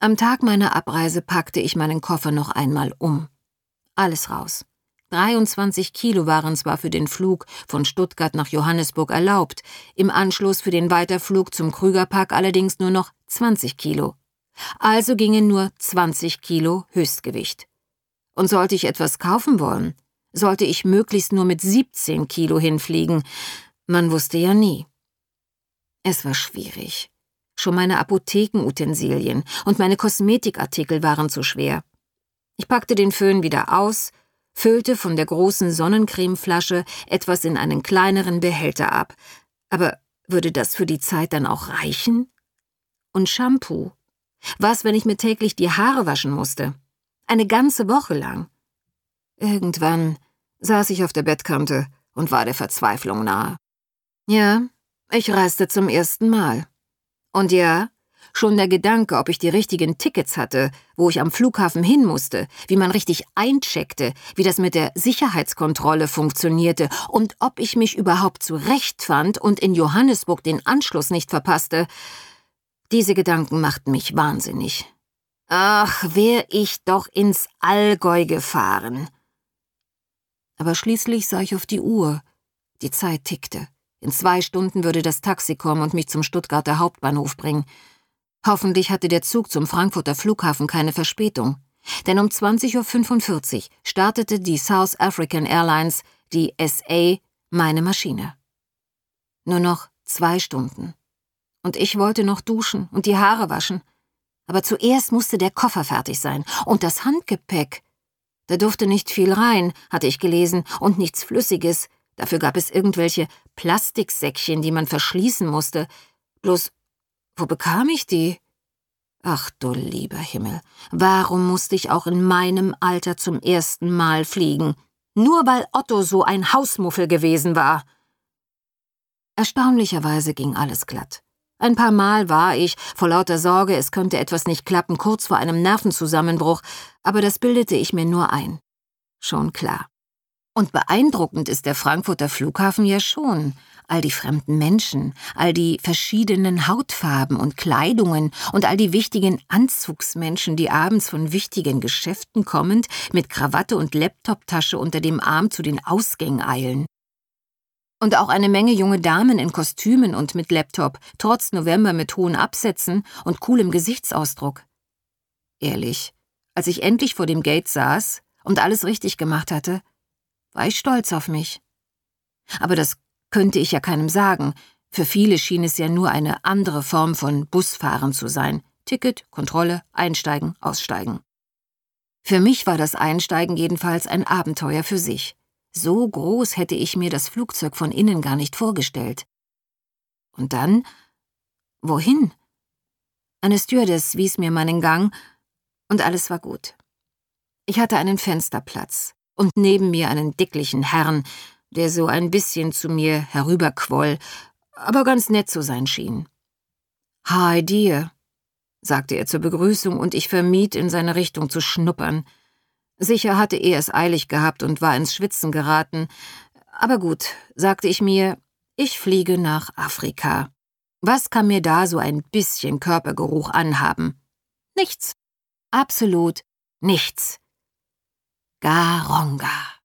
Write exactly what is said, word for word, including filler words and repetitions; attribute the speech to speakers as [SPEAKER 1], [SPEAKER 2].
[SPEAKER 1] Am Tag meiner Abreise packte ich meinen Koffer noch einmal um. Alles raus. dreiundzwanzig Kilo waren zwar für den Flug von Stuttgart nach Johannesburg erlaubt, im Anschluss für den Weiterflug zum Krügerpark allerdings nur noch zwanzig Kilo. Also gingen nur zwanzig Kilo Höchstgewicht. Und sollte ich etwas kaufen wollen, sollte ich möglichst nur mit siebzehn Kilo hinfliegen. Man wusste ja nie. Es war schwierig. Schon meine Apothekenutensilien und meine Kosmetikartikel waren zu schwer. Ich packte den Föhn wieder aus, füllte von der großen Sonnencremeflasche etwas in einen kleineren Behälter ab. Aber würde das für die Zeit dann auch reichen? Und Shampoo? Was, wenn ich mir täglich die Haare waschen musste? Eine ganze Woche lang. Irgendwann saß ich auf der Bettkante und war der Verzweiflung nahe. Ja, ich reiste zum ersten Mal. Und ja, schon der Gedanke, ob ich die richtigen Tickets hatte, wo ich am Flughafen hin musste, wie man richtig eincheckte, wie das mit der Sicherheitskontrolle funktionierte und ob ich mich überhaupt zurechtfand und in Johannesburg den Anschluss nicht verpasste, diese Gedanken machten mich wahnsinnig. Ach, wär ich doch ins Allgäu gefahren. Aber schließlich sah ich auf die Uhr. Die Zeit tickte. In zwei Stunden würde das Taxi kommen und mich zum Stuttgarter Hauptbahnhof bringen. Hoffentlich hatte der Zug zum Frankfurter Flughafen keine Verspätung. Denn um zwanzig Uhr fünfundvierzig startete die South African Airlines, die S A, meine Maschine. Nur noch zwei Stunden. Und ich wollte noch duschen und die Haare waschen. Aber zuerst musste der Koffer fertig sein. Und das Handgepäck. Da durfte nicht viel rein, hatte ich gelesen, und nichts Flüssiges. Dafür gab es irgendwelche Plastiksäckchen, die man verschließen musste. Bloß, wo bekam ich die? Ach du lieber Himmel, warum musste ich auch in meinem Alter zum ersten Mal fliegen? Nur weil Otto so ein Hausmuffel gewesen war. Erstaunlicherweise ging alles glatt. Ein paar Mal war ich, vor lauter Sorge, es könnte etwas nicht klappen, kurz vor einem Nervenzusammenbruch, aber das bildete ich mir nur ein. Schon klar. Und beeindruckend ist der Frankfurter Flughafen ja schon. All die fremden Menschen, all die verschiedenen Hautfarben und Kleidungen und all die wichtigen Anzugsmenschen, die abends von wichtigen Geschäften kommend mit Krawatte und Laptoptasche unter dem Arm zu den Ausgängen eilen. Und auch eine Menge junge Damen in Kostümen und mit Laptop, trotz November mit hohen Absätzen und coolem Gesichtsausdruck. Ehrlich, als ich endlich vor dem Gate saß und alles richtig gemacht hatte, war ich stolz auf mich. Aber das könnte ich ja keinem sagen. Für viele schien es ja nur eine andere Form von Busfahren zu sein. Ticket, Kontrolle, Einsteigen, Aussteigen. Für mich war das Einsteigen jedenfalls ein Abenteuer für sich. So groß hätte ich mir das Flugzeug von innen gar nicht vorgestellt. Und dann? Wohin? Eine Stewardess wies mir meinen Gang und alles war gut. Ich hatte einen Fensterplatz und neben mir einen dicklichen Herrn, der so ein bisschen zu mir herüberquoll, aber ganz nett zu sein schien. »Hi, dear«, sagte er zur Begrüßung, und ich vermied, in seine Richtung zu schnuppern. Sicher hatte er es eilig gehabt und war ins Schwitzen geraten. Aber gut, sagte ich mir, ich fliege nach Afrika. Was kann mir da so ein bisschen Körpergeruch anhaben? Nichts. Absolut nichts. Garonga.